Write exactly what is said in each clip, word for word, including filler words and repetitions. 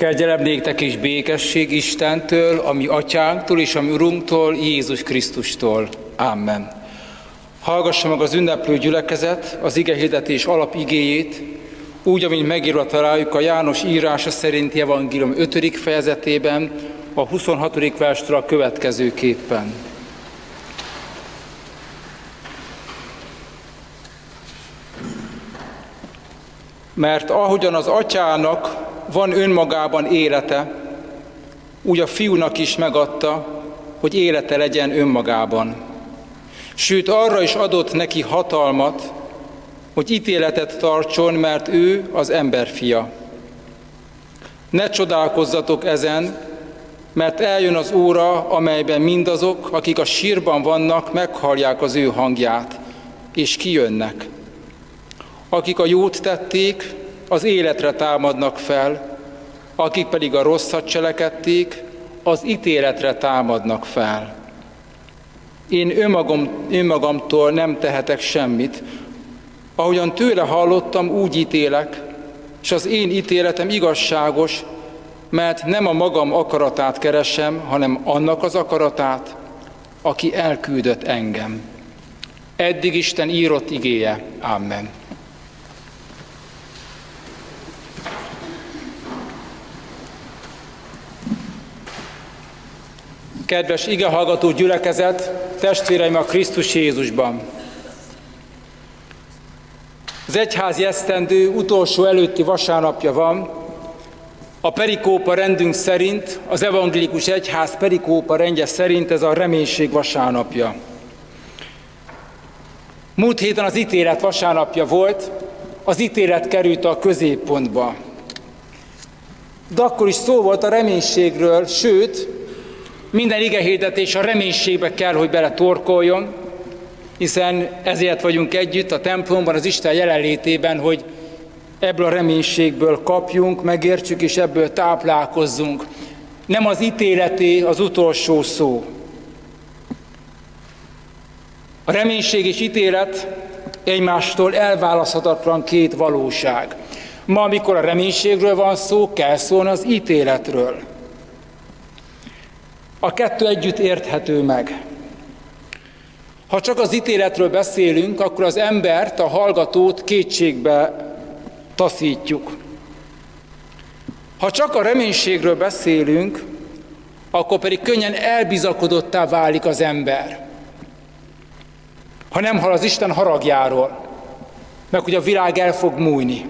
Kegyelem néktek és békesség Istentől, a mi atyánktól és a mi Urunktól, Jézus Krisztustól. Amen. Hallgassa meg az ünneplő gyülekezet az igehirdetés alapigéjét, úgy, amint megírva találjuk a János írása szerinti evangélium ötödik fejezetében, a huszonhatodik verstől a következőképpen. Mert ahogyan az atyának van önmagában élete, úgy a fiúnak is megadta, hogy élete legyen önmagában. Sőt, arra is adott neki hatalmat, hogy ítéletet tartson, mert ő az emberfia. Ne csodálkozzatok ezen, mert eljön az óra, amelyben mindazok, akik a sírban vannak, meghallják az ő hangját, és kijönnek. Akik a jót tették, az életre támadnak fel, akik pedig a rosszat cselekedték, az ítéletre támadnak fel. Én önmagam, önmagamtól nem tehetek semmit. Ahogyan tőle hallottam, úgy ítélek, és az én ítéletem igazságos, mert nem a magam akaratát keresem, hanem annak az akaratát, aki elküldött engem. Eddig Isten írott igéje. Amen. Kedves igehallgató gyülekezet, testvéreim a Krisztus Jézusban! Az egyházi esztendő utolsó előtti vasárnapja van. A perikópa rendünk szerint, az evangélikus egyház perikópa rendje szerint ez a reménység vasárnapja. Múlt héten az ítélet vasárnapja volt, az ítélet került a középpontba. De akkor is szó volt a reménységről, sőt, minden igehirdetés a reménységbe kell, hogy bele torkoljon, hiszen ezért vagyunk együtt a templomban, az Isten jelenlétében, hogy ebből a reménységből kapjunk, megértsük és ebből táplálkozzunk. Nem az ítéleté az utolsó szó. A reménység és ítélet egymástól elválaszthatatlan két valóság. Ma, amikor a reménységről van szó, kell szólni az ítéletről. A kettő együtt érthető meg. Ha csak az ítéletről beszélünk, akkor az embert, a hallgatót kétségbe taszítjuk. Ha csak a reménységről beszélünk, akkor pedig könnyen elbizakodottá válik az ember. Ha nem hall az Isten haragjáról, meg hogy a világ el fog múlni.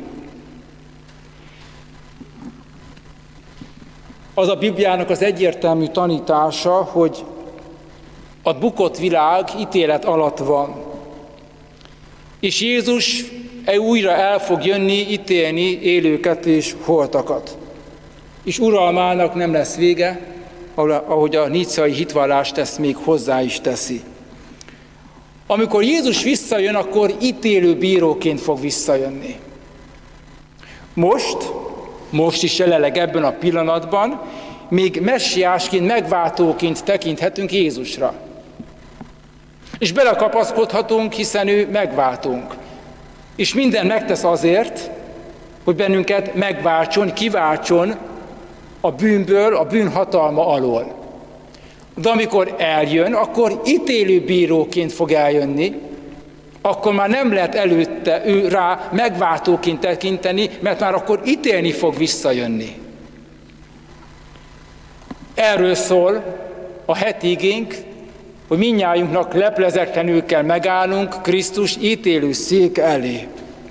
Az a Bibliának az egyértelmű tanítása, hogy a bukott világ ítélet alatt van. És Jézus újra el fog jönni, ítélni élőket és holtakat. És uralmának nem lesz vége, ahogy a nicai hitvallást ezt még hozzá is teszi. Amikor Jézus visszajön, akkor ítélő bíróként fog visszajönni. Most, most is jelenleg ebben a pillanatban, még messiásként, megváltóként tekinthetünk Jézusra. És belekapaszkodhatunk, hiszen ő megváltunk. És minden megtesz azért, hogy bennünket megváltson, kiváltson a bűnből, a bűn hatalma alól. De amikor eljön, akkor ítélő bíróként fog eljönni, akkor már nem lehet előtte ő rá megváltóként tekinteni, mert már akkor ítélni fog visszajönni. Erről szól a heti igénk, hogy mindnyájunknak leplezetlenül kell megállnunk Krisztus ítélő szék elé.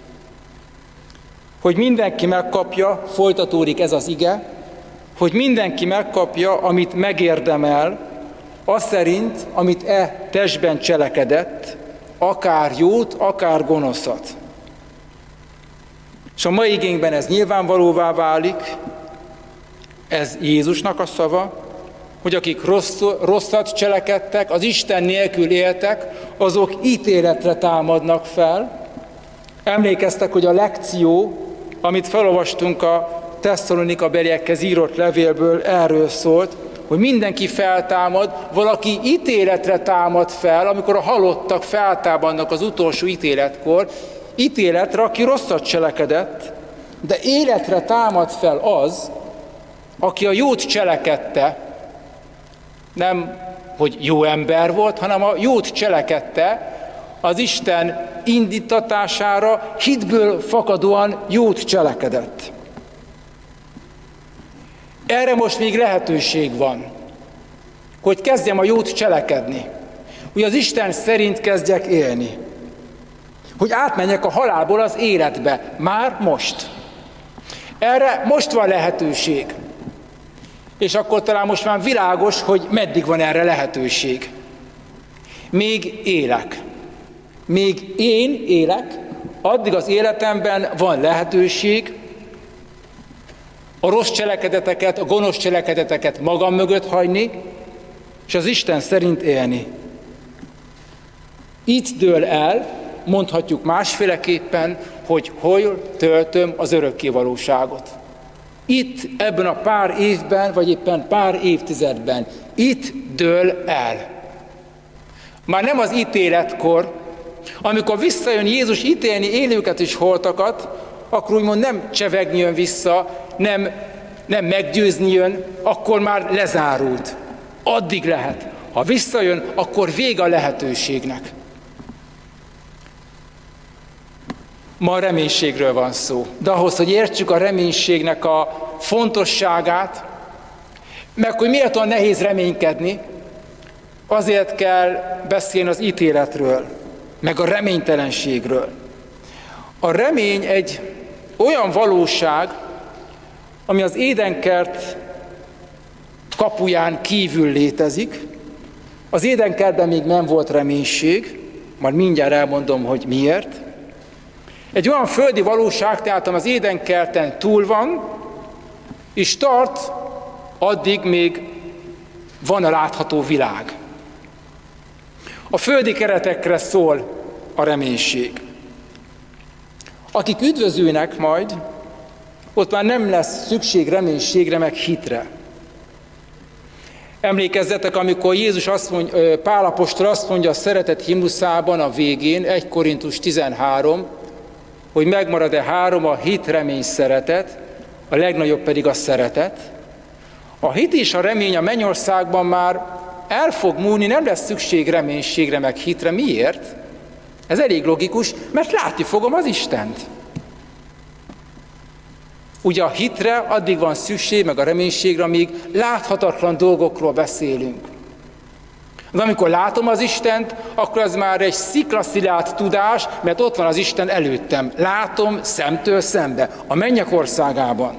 Hogy mindenki megkapja, folytatódik ez az ige, hogy mindenki megkapja, amit megérdemel, az szerint, amit e testben cselekedett, akár jót, akár gonoszat. És a mai igénkben ez nyilvánvalóvá válik, ez Jézusnak a szava, hogy akik rossz, rosszat cselekedtek, az Isten nélkül éltek, azok ítéletre támadnak fel. Emlékeztek, hogy a lekció, amit felolvastunk a Tesszalonika beliekhez írott levélből, erről szólt, hogy mindenki feltámad, valaki ítéletre támad fel, amikor a halottak feltámadnak az utolsó ítéletkor, ítéletre, aki rosszat cselekedett, de életre támad fel az, aki a jót cselekedte, nem, hogy jó ember volt, hanem a jót cselekedte, az Isten indítatására hitből fakadóan jót cselekedett. Erre most még lehetőség van, hogy kezdjem a jót cselekedni, hogy az Isten szerint kezdjek élni, hogy átmenjek a halálból az életbe, már most. Erre most van lehetőség. És akkor talán most már világos, hogy meddig van erre lehetőség. Még élek. Még én élek, addig az életemben van lehetőség a rossz cselekedeteket, a gonosz cselekedeteket magam mögött hagyni, és az Isten szerint élni. Itt dől el, mondhatjuk másféleképpen, hogy hol töltöm az örökkévalóságot. Itt, ebben a pár évben, vagy éppen pár évtizedben, itt dől el. Már nem az ítéletkor, amikor visszajön Jézus ítélni élőket és holtakat, akkor úgymond nem csevegni jön vissza, nem, nem meggyőzni jön, akkor már lezárult. Addig lehet. Ha visszajön, akkor vége a lehetőségnek. Ma a reménységről van szó. De ahhoz, hogy értsük a reménységnek a fontosságát, meg hogy miért olyan nehéz reménykedni, azért kell beszélni az ítéletről, meg a reménytelenségről. A remény egy olyan valóság, ami az édenkert kapuján kívül létezik. Az édenkertben még nem volt reménység, majd mindjárt elmondom, hogy miért. Egy olyan földi valóság, tehát az édenkerten túl van, és tart, addig még van a látható világ. A földi keretekre szól a reménység. Akik üdvözülnek majd, ott már nem lesz szükség reménységre, meg hitre. Emlékezzetek, amikor Jézus azt mondja, Pál apostol azt mondja a szeretet himnuszában a végén, egy Korintus tizenhárom, hogy megmarad-e három, a hit, remény, szeretet, a legnagyobb pedig a szeretet. A hit és a remény a mennyországban már el fog múlni, nem lesz szükség reménységre, meg hitre. Miért? Ez elég logikus, mert látni fogom az Istent. Ugye a hitre addig van szükség, meg a reménységre, amíg láthatatlan dolgokról beszélünk. De amikor látom az Istent, akkor az már egy sziklaszilárd tudás, mert ott van az Isten előttem. Látom szemtől szembe, a mennyek országában.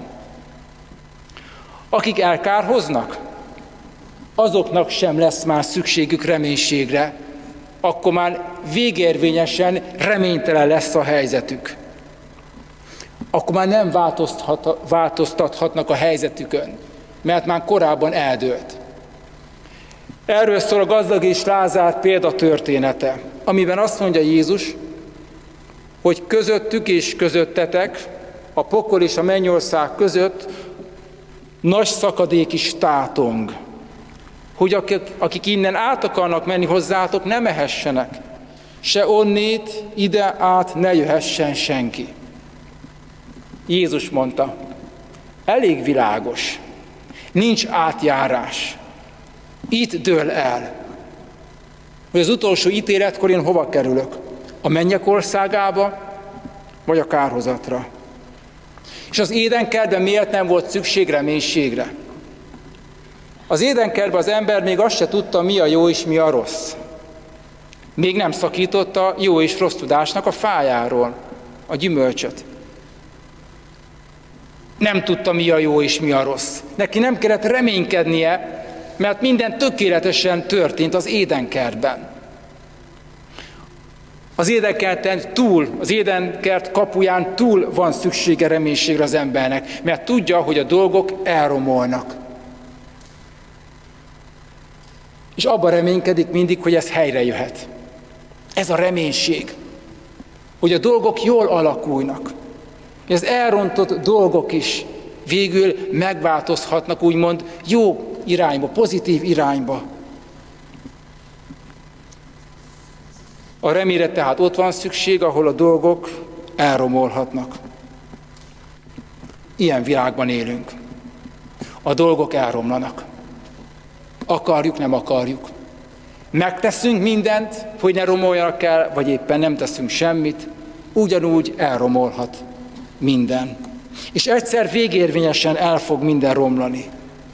Akik elkárhoznak, azoknak sem lesz már szükségük reménységre, akkor már végérvényesen reménytelen lesz a helyzetük. Akkor már nem változtathatnak a helyzetükön, mert már korábban eldőlt. Erről szól a gazdag és Lázár példa története, amiben azt mondja Jézus, hogy közöttük és közöttetek, a pokol és a mennyország között nagy szakadék is tátong, hogy akik, akik innen át akarnak menni hozzátok, ne mehessenek, se onnét ide át ne jöhessen senki. Jézus mondta, elég világos, nincs átjárás, itt dől el, hogy az utolsó ítéletkor én hova kerülök, a mennyek országába, vagy a kárhozatra. És az édenkertben miért nem volt szükség reménységre? Az édenkertben az ember még azt se tudta, mi a jó és mi a rossz. Még nem szakította jó és rossz tudásnak a fájáról a gyümölcsöt. Nem tudta, mi a jó és mi a rossz. Neki nem kellett reménykednie, mert minden tökéletesen történt az édenkertben. Az édenkerten túl, az édenkert kapuján túl van szüksége reménységre az embernek, mert tudja, hogy a dolgok elromolnak. És abban reménykedik mindig, hogy ez helyre jöhet. Ez a reménység, hogy a dolgok jól alakulnak. Az elrontott dolgok is végül megváltozhatnak, úgymond jó irányba, pozitív irányba. A reményre tehát ott van szükség, ahol a dolgok elromolhatnak. Ilyen világban élünk. a dolgok elromlanak. Akarjuk, nem akarjuk. Megteszünk mindent, hogy ne romoljanak el, vagy éppen nem teszünk semmit, ugyanúgy elromolhat minden. És egyszer végérvényesen el fog minden romlani.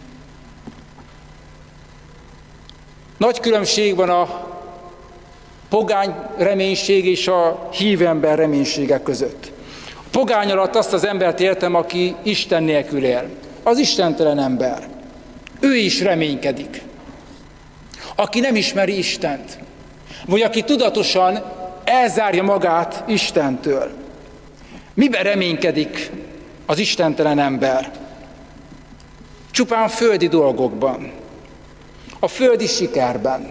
Nagy különbség van a pogány reménység és a hívő ember reménysége között. A pogány alatt azt az embert értem, aki Isten nélkül él. Az istentelen ember. Ő is reménykedik. Aki nem ismeri Istent, vagy aki tudatosan elzárja magát Istentől. Miben reménykedik az istentelen ember? Csupán földi dolgokban, a földi sikerben,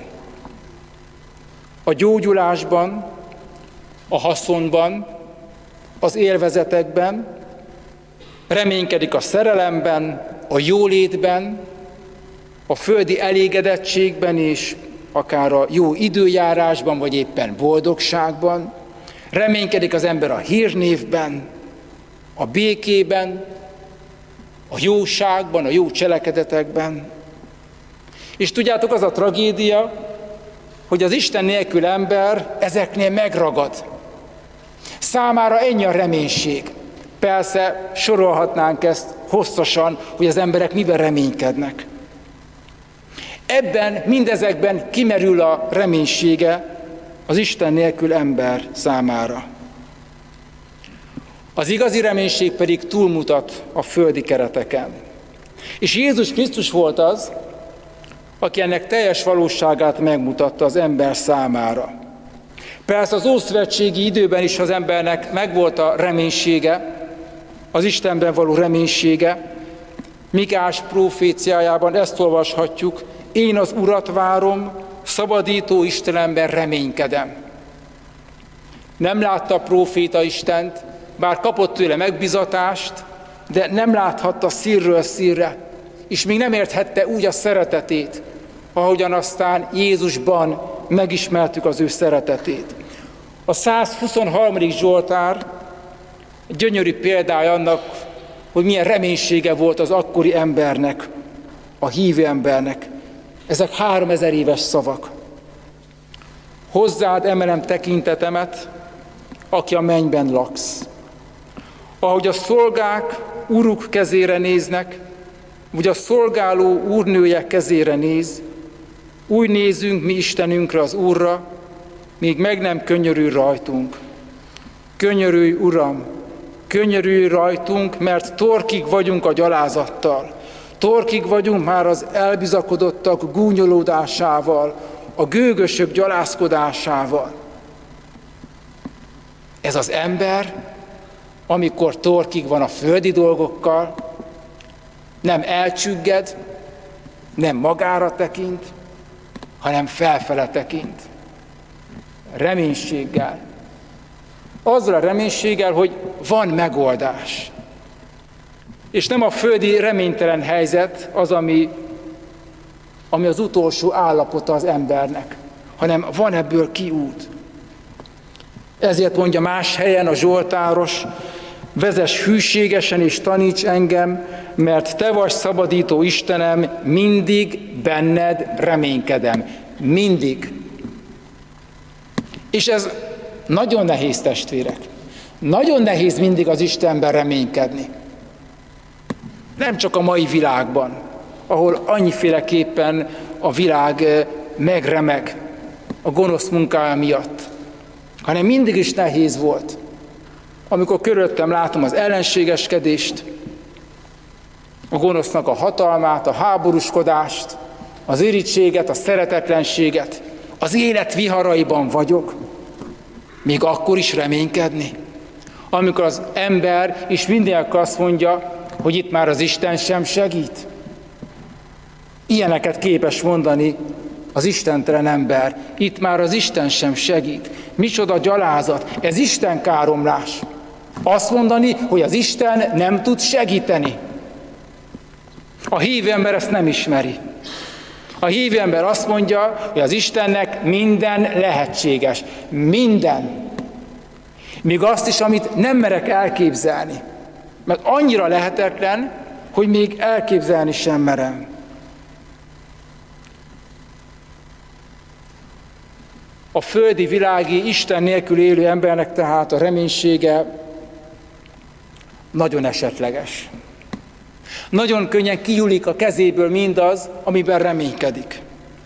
a gyógyulásban, a haszonban, az élvezetekben, reménykedik a szerelemben, a jólétben, a földi elégedettségben és akár a jó időjárásban, vagy éppen boldogságban. Reménykedik az ember a hírnévben, a békében, a jóságban, a jó cselekedetekben. És tudjátok, az a tragédia, hogy az Isten nélkül ember ezeknél megragad. Számára ennyi a reménység. Persze sorolhatnánk ezt hosszasan, hogy az emberek miben reménykednek. Ebben, mindezekben kimerül a reménysége az Isten nélkül ember számára. Az igazi reménység pedig túlmutat a földi kereteken. És Jézus Krisztus volt az, aki ennek teljes valóságát megmutatta az ember számára. Persze az ószövetségi időben is az embernek megvolt a reménysége, az Istenben való reménysége. Mikás próféciájában ezt olvashatjuk: én az Urat várom, szabadító Istenemben reménykedem. Nem látta a próféta Istent, bár kapott tőle megbizatást, de nem láthatta szírről szírre, és még nem érthette úgy a szeretetét, ahogyan aztán Jézusban megismertük az ő szeretetét. A százhuszonharmadik Zsoltár gyönyörű példája annak, hogy milyen reménysége volt az akkori embernek, a hívő embernek. Ezek háromezer éves szavak. Hozzád emelem tekintetemet, aki a mennyben laksz. Ahogy a szolgák uruk kezére néznek, vagy a szolgáló úrnője kezére néz, úgy nézünk mi Istenünkre, az Úrra, míg meg nem könyörül rajtunk. Könyörülj, Uram, könyörülj rajtunk, mert torkig vagyunk a gyalázattal. Torkig vagyunk már az elbizakodottak gúnyolódásával, a gőgösök gyalázkodásával. Ez az ember, amikor torkig van a földi dolgokkal, nem elcsügged, nem magára tekint, hanem felfele tekint. Reménységgel. Azzal a reménységgel, hogy van megoldás. És nem a földi reménytelen helyzet az, ami, ami az utolsó állapota az embernek, hanem van ebből kiút. Ezért mondja más helyen a zsoltáros: vezess hűségesen és taníts engem, mert te vagy szabadító Istenem, mindig benned reménykedem. Mindig. És ez nagyon nehéz, testvérek. Nagyon nehéz mindig az Istenben reménykedni. Nem csak a mai világban, ahol annyiféleképpen a világ megremeg a gonosz munkája miatt, hanem mindig is nehéz volt. Amikor körülöttem látom az ellenségeskedést, a gonosznak a hatalmát, a háborúskodást, az irítséget, a szeretetlenséget, az élet viharaiban vagyok, még akkor is reménykedni. Amikor az ember is mindenki azt mondja, hogy itt már az Isten sem segít. Ilyeneket képes mondani az istentelen ember. Itt már az Isten sem segít. Micsoda gyalázat, ez Isten káromlás. Azt mondani, hogy az Isten nem tud segíteni. A hívő ember ezt nem ismeri. A hívő ember azt mondja, hogy az Istennek minden lehetséges. Minden. Még azt is, amit nem merek elképzelni. Mert annyira lehetetlen, hogy hogy még elképzelni sem merem. A földi, világi, Isten nélkül élő embernek tehát a reménysége nagyon esetleges. Nagyon könnyen kihulik a kezéből mindaz, amiben reménykedik.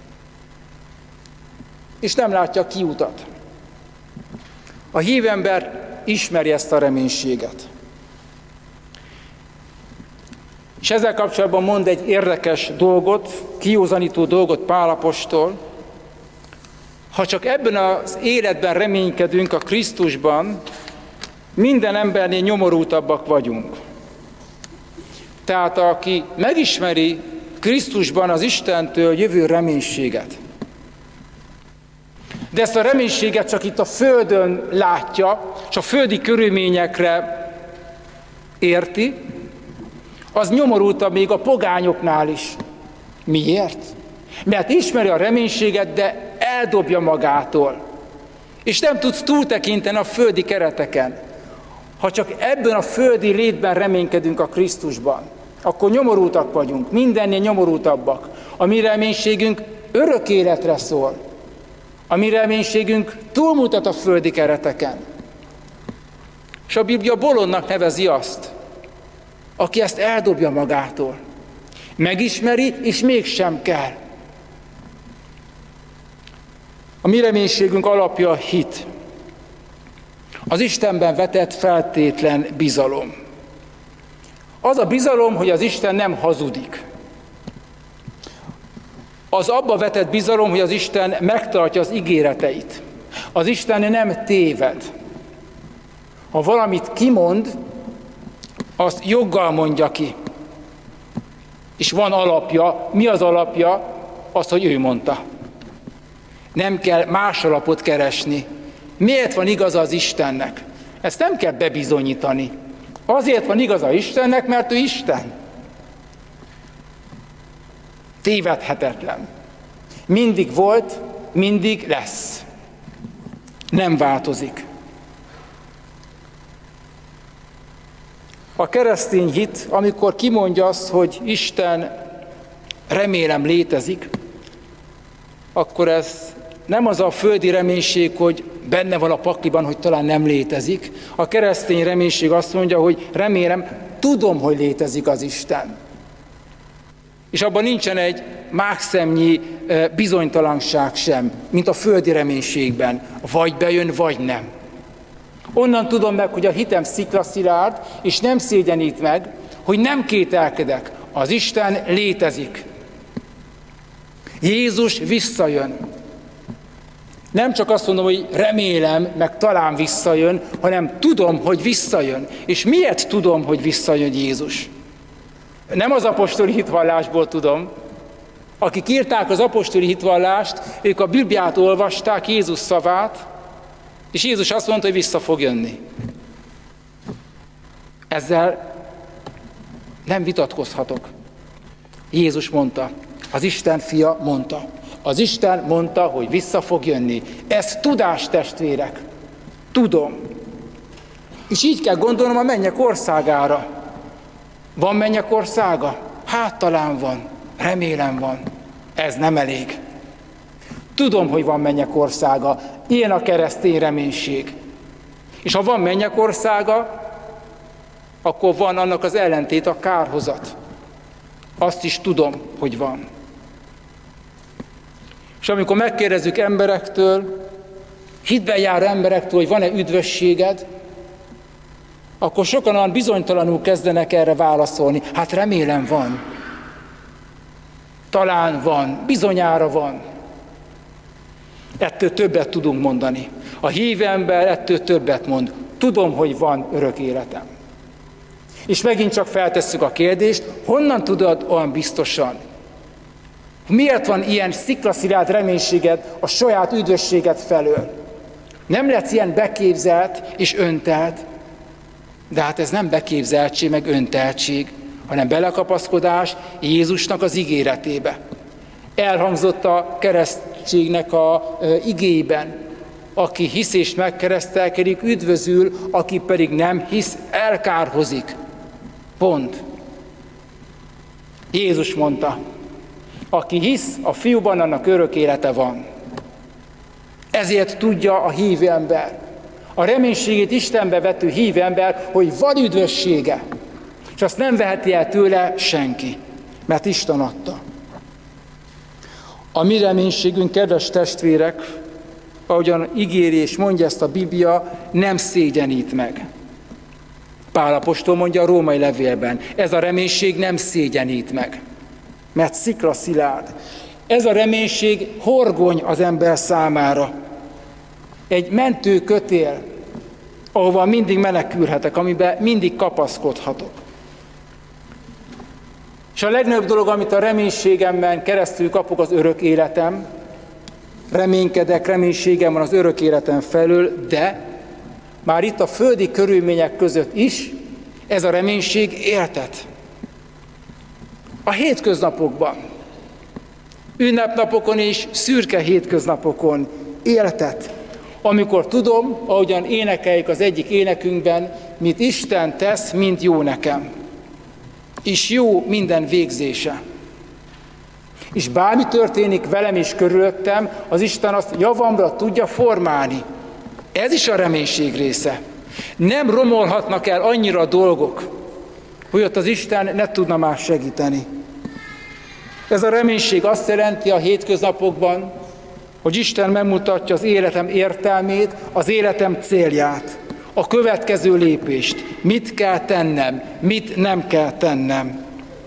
És nem látja a kiutat. A hívember ismeri ezt a reménységet. És ezzel kapcsolatban mond egy érdekes dolgot, kijózanító dolgot Pál apostol. Ha csak ebben az életben reménykedünk a Krisztusban, minden embernél nyomorultabbak vagyunk. Tehát aki megismeri Krisztusban az Istentől jövő reménységet, de ezt a reménységet csak itt a földön látja, és a földi körülményekre érti, az nyomorultabb még a pogányoknál is. Miért? Mert ismeri a reménységet, de eldobja magától. És nem tudsz túltekinteni a földi kereteken. Ha csak ebben a földi létben reménykedünk a Krisztusban, akkor nyomorultak vagyunk, mindennél nyomorultabbak. A mi reménységünk örök életre szól. A mi reménységünk túlmutat a földi kereteken. És a Biblia bolondnak nevezi azt, aki ezt eldobja magától. Megismeri, és mégsem kell. A mi reménységünk alapja a hit. Az Istenben vetett feltétlen bizalom. Az a bizalom, hogy az Isten nem hazudik. Az abba vetett bizalom, hogy az Isten megtartja az ígéreteit. Az Isten nem téved. Ha valamit kimond, azt joggal mondja ki. És van alapja. Mi az alapja? Az, hogy ő mondta. Nem kell más alapot keresni. Miért van igaza az Istennek? Ezt nem kell bebizonyítani. Azért van igaza Istennek, mert ő Isten. Tévedhetetlen. Mindig volt, mindig lesz. Nem változik. A keresztény hit, amikor kimondja azt, hogy Isten remélem létezik, akkor ez nem az a földi reménység, hogy benne van a pakliban, hogy talán nem létezik. A keresztény reménység azt mondja, hogy remélem, tudom, hogy létezik az Isten. És abban nincsen egy mákszemnyi bizonytalanság sem, mint a földi reménységben. Vagy bejön, vagy nem. Onnan tudom meg, hogy a hitem sziklaszilárd, és nem szégyenít meg, hogy nem kételkedek. Az Isten létezik. Jézus visszajön. Nem csak azt mondom, hogy remélem, meg talán visszajön, hanem tudom, hogy visszajön. És miért tudom, hogy visszajön Jézus? Nem az apostoli hitvallásból tudom. Akik írták az apostoli hitvallást, ők a Bibliát olvasták, Jézus szavát, és Jézus azt mondta, hogy vissza fog jönni. Ezzel nem vitatkozhatok. Jézus mondta, az Isten fia mondta. Az Isten mondta, hogy vissza fog jönni. Ez tudás, testvérek. Tudom. És így kell gondolnom a mennyek országára. Van mennyek országa? Hát talán van. Remélem van. Ez nem elég. Tudom, hogy van mennyek országa. Ilyen a keresztény reménység. És ha van mennyek országa, akkor van annak az ellentét, a kárhozat. Azt is tudom, hogy van. És amikor megkérdezzük emberektől, hitben járó emberektől, hogy van-e üdvösséged, akkor sokan olyan bizonytalanul kezdenek erre válaszolni. Hát remélem van. Talán van. Bizonyára van. Ettől többet tudunk mondani. A hívő ember ettől többet mond. Tudom, hogy van örök életem. És megint csak feltesszük a kérdést, honnan tudod olyan biztosan? Miért van ilyen sziklaszilárd reménységed a saját üdvösséged felől? Nem lesz ilyen beképzelt és öntelt, de hát ez nem beképzeltség, meg önteltség, hanem belekapaszkodás Jézusnak az ígéretébe. Elhangzott a keresztségnek a e, igéiben, aki hisz és megkeresztelkedik, üdvözül, aki pedig nem hisz, elkárhozik. Pont. Jézus mondta, aki hisz a fiúban, annak örök élete van. Ezért tudja a hívő ember, a reménységét Istenbe vető hívő ember, hogy van üdvössége, és azt nem veheti el tőle senki, mert Isten adta. A mi reménységünk, kedves testvérek, ahogyan ígéri és mondja ezt a Biblia, nem szégyenít meg. Pál apostol mondja a római levélben, ez a reménység nem szégyenít meg, mert szikra szilárd. Ez a reménység horgony az ember számára. Egy mentő kötél, ahova mindig menekülhetek, amiben mindig kapaszkodhatok. És a legnagyobb dolog, amit a reménységemben keresztül kapok, az örök életem. Reménykedek, reménységem van az örök életem felől, de már itt a földi körülmények között is ez a reménység éltet. A hétköznapokban, ünnepnapokon és szürke hétköznapokon éltet. Amikor tudom, ahogyan énekeljük az egyik énekünkben, mit Isten tesz, mint jó nekem. És jó minden végzése. És bármi történik velem és körülöttem, az Isten azt javamra tudja formálni. Ez is a reménység része. Nem romolhatnak el annyira a dolgok, hogy ott az Isten ne tudna már segíteni. Ez a reménység azt jelenti a hétköznapokban, hogy Isten megmutatja az életem értelmét, az életem célját, a következő lépést, mit kell tennem, mit nem kell tennem.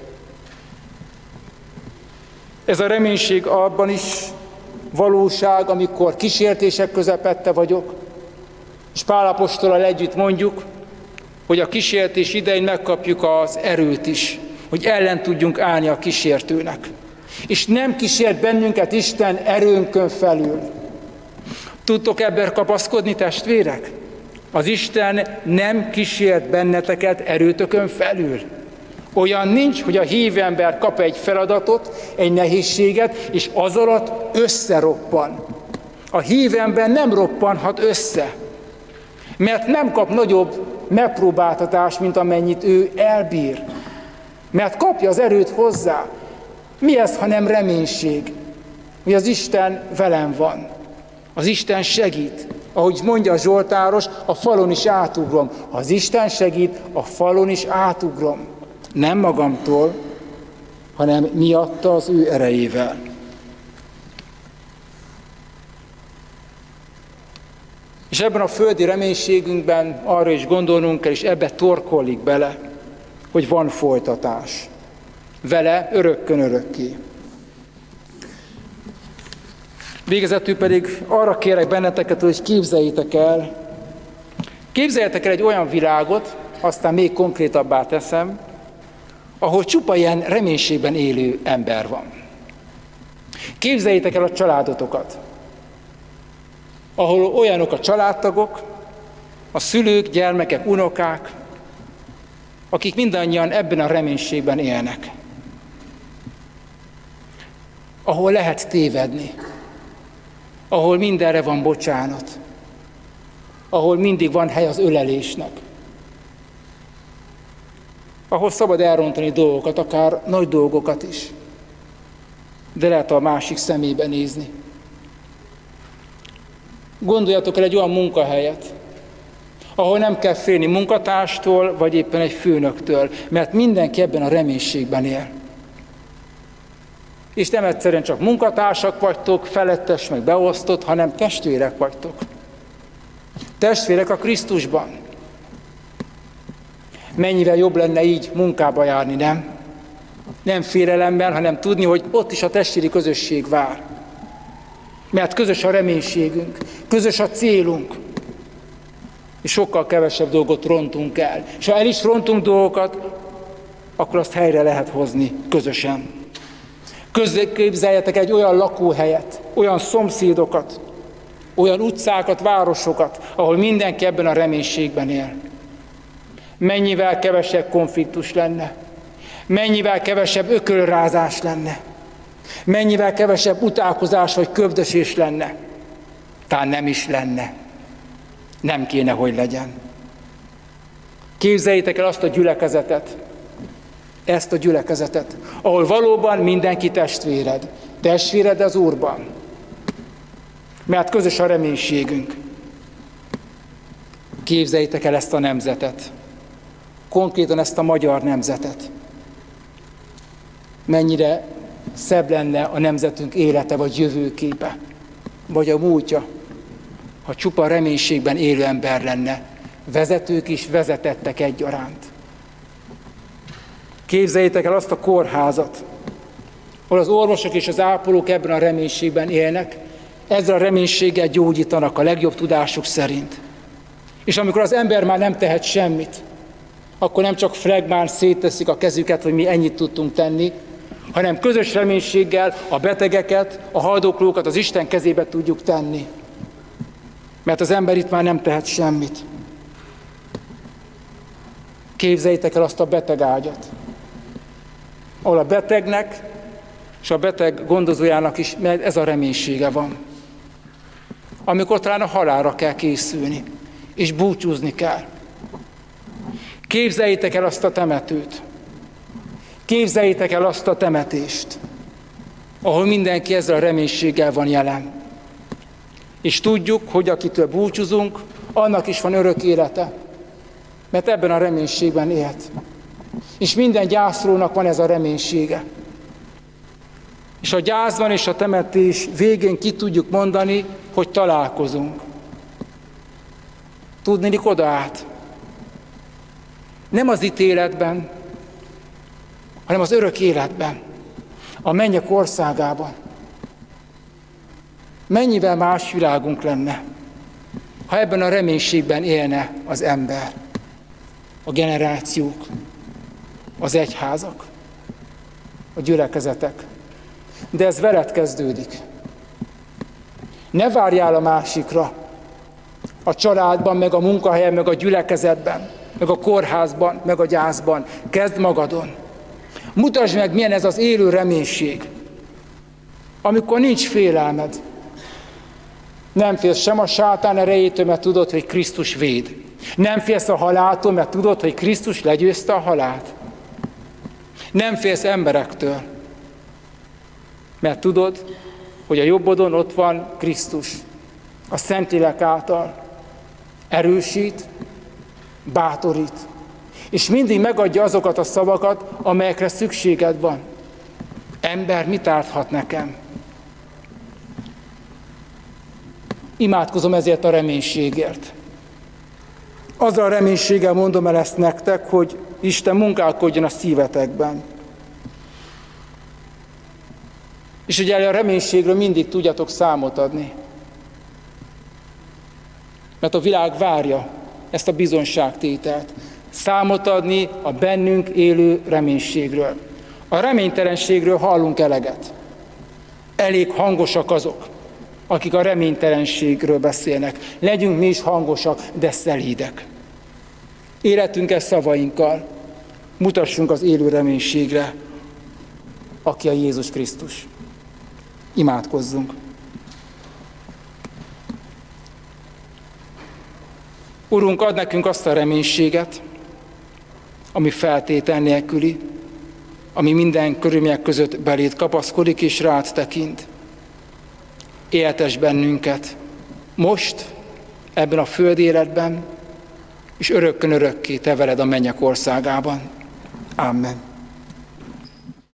Ez a reménység abban is valóság, amikor kísértések közepette vagyok, és Pál apostolal együtt mondjuk, hogy a kísértés idején megkapjuk az erőt is, hogy ellen tudjunk állni a kísértőnek. És nem kísért bennünket Isten erőnkön felül. Tudtok ebben kapaszkodni, testvérek? Az Isten nem kísért benneteket erőtökön felül. Olyan nincs, hogy a hívő ember kap egy feladatot, egy nehézséget, és az alatt összeroppan. A hívő ember nem roppanhat össze, mert nem kap nagyobb megpróbáltatást, mint amennyit ő elbír. Mert kapja az erőt hozzá. Mi ez, ha nem reménység? Hogy az Isten velem van. Az Isten segít. Ahogy mondja a Zsoltáros, a falon is átugrom. Ha az Isten segít, a falon is átugrom. Nem magamtól, hanem miatta az ő erejével. És ebben a földi reménységünkben arra is gondolnunk kell, és ebbe torkollik bele, hogy van folytatás. Vele örökkön örökké. Végezetül pedig arra kérek benneteket, hogy képzeljétek el, képzeljetek el egy olyan világot, aztán még konkrétabbá teszem, ahol csupa ilyen reménységben élő ember van. Képzeljétek el a családotokat, ahol olyanok a családtagok, a szülők, gyermekek, unokák, akik mindannyian ebben a reménységben élnek. Ahol lehet tévedni, ahol mindenre van bocsánat, ahol mindig van hely az ölelésnek, ahol szabad elrontani dolgokat, akár nagy dolgokat is, de lehet a másik szemébe nézni. Gondoljatok el egy olyan munkahelyet, ahol nem kell félni munkatárstól, vagy éppen egy főnöktől, mert mindenki ebben a reménységben él. És nem egyszerűen csak munkatársak vagytok, felettes meg beosztott, hanem testvérek vagytok. Testvérek a Krisztusban. Mennyivel jobb lenne így munkába járni, nem? Nem félelemben, hanem tudni, hogy ott is a testvéri közösség vár. Mert közös a reménységünk, közös a célunk, és sokkal kevesebb dolgot rontunk el. És ha el is rontunk dolgokat, akkor azt helyre lehet hozni közösen. Képzeljetek egy olyan lakóhelyet, olyan szomszédokat, olyan utcákat, városokat, ahol mindenki ebben a reménységben él. Mennyivel kevesebb konfliktus lenne, mennyivel kevesebb ökölrázás lenne, mennyivel kevesebb utálkozás vagy köbdösés lenne. Talán nem is lenne. Nem kéne, hogy legyen. Képzeljétek el azt a gyülekezetet, ezt a gyülekezetet, ahol valóban mindenki testvéred. Testvéred az Úrban. Mert közös a reménységünk. Képzeljétek el ezt a nemzetet. Konkrétan ezt a magyar nemzetet. Mennyire szebb lenne a nemzetünk élete, vagy jövőképe, vagy a múltja, ha csupa reménységben élő ember lenne. Vezetők is vezetettek egyaránt. Képzeljétek el azt a kórházat, ahol az orvosok és az ápolók ebben a reménységben élnek, ezzel a reménységgel gyógyítanak a legjobb tudásuk szerint. És amikor az ember már nem tehet semmit, akkor nem csak flegmán szétteszik a kezüket, hogy mi ennyit tudtunk tenni, hanem közös reménységgel a betegeket, a haldoklókat az Isten kezébe tudjuk tenni. Mert az ember itt már nem tehet semmit. Képzeljétek el azt a betegágyat, ahol a betegnek és a beteg gondozójának is ez a reménysége van. Amikor talán a halálra kell készülni, és búcsúzni kell. Képzeljétek el azt a temetőt. Képzeljétek el azt a temetést, ahol mindenki ezzel a reménységgel van jelen. És tudjuk, hogy akitől búcsúzunk, annak is van örök élete, mert ebben a reménységben élt. És minden gyászolónak van ez a reménysége. És a gyászban és a temetés végén ki tudjuk mondani, hogy találkozunk. Tudnélik oda át. Nem az ítéletben, hanem az örök életben, a mennyek országában. Mennyivel más világunk lenne, ha ebben a reménységben élne az ember, a generációk, az egyházak, a gyülekezetek. De ez veled kezdődik. Ne várjál a másikra, a családban, meg a munkahelyen, meg a gyülekezetben, meg a kórházban, meg a gyászban. Kezd magadon. Mutasd meg, milyen ez az élő reménység, amikor nincs félelmed. Nem félsz sem a sátán erejétől, mert tudod, hogy Krisztus véd. Nem félsz a haláltól, mert tudod, hogy Krisztus legyőzte a halált. Nem félsz emberektől, mert tudod, hogy a jobbodon ott van Krisztus, a Szentlélek által erősít, bátorít, és mindig megadja azokat a szavakat, amelyekre szükséged van. Ember, mit árthat nekem? Imádkozom ezért a reménységért. Azzal a reménységgel mondom el ezt nektek, hogy Isten munkálkodjon a szívetekben. És ugye a reménységről mindig tudjatok számot adni. Mert a világ várja ezt a bizonyságtételt. Számot adni a bennünk élő reménységről. A reménytelenségről hallunk eleget. Elég hangosak azok, akik a reménytelenségről beszélnek. Legyünk mi is hangosak, de szelídek. Életünkkel szavainkkal mutassunk az élő reménységre, aki a Jézus Krisztus. Imádkozzunk. Urunk, ad nekünk azt a reménységet, ami feltétel nélküli, ami minden körülmények között beléd kapaszkodik és rád tekint. Éltes bennünket most, ebben a földi életben, és örökkön örökké te veled a mennyek országában. Amen.